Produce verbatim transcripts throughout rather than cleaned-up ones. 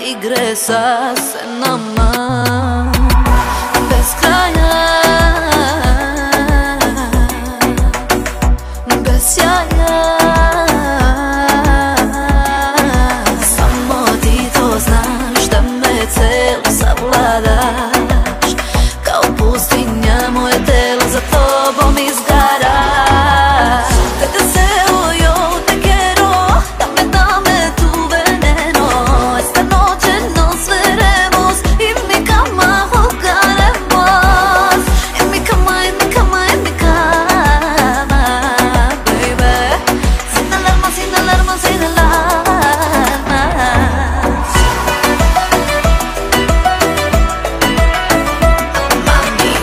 igresa se nama bez kraja, bez sjaja. Samo ti to znaš da me celo savladaš, kao pustinja moje telo za tobom izgara. Te deseo yo, te quiero, dame, dame tu veneno. Esta noche nos veremos y en mi cama jugaremos. En mi cama, en mi cama, en mi cama, baby. Sin alarma, sin alarma, sin alarma. Mami.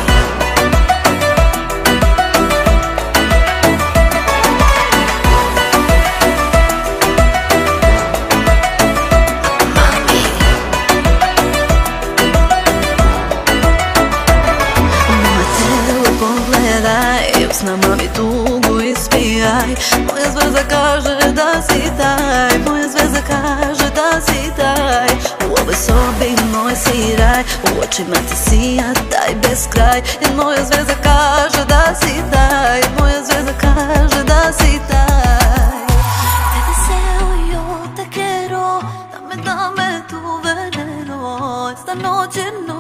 S nama mi tugu ispijaj. Moja zvezda kaže da si taj, moja zvezda kaže da si taj. U ovoj sobi moj si raj, u očima ti sija taj beskraj. Jer moja zvezda kaže da si taj, moja zvezda kaže da si taj. Te deseo yo, te quiero, dame, dame tu veneno. Esta noche no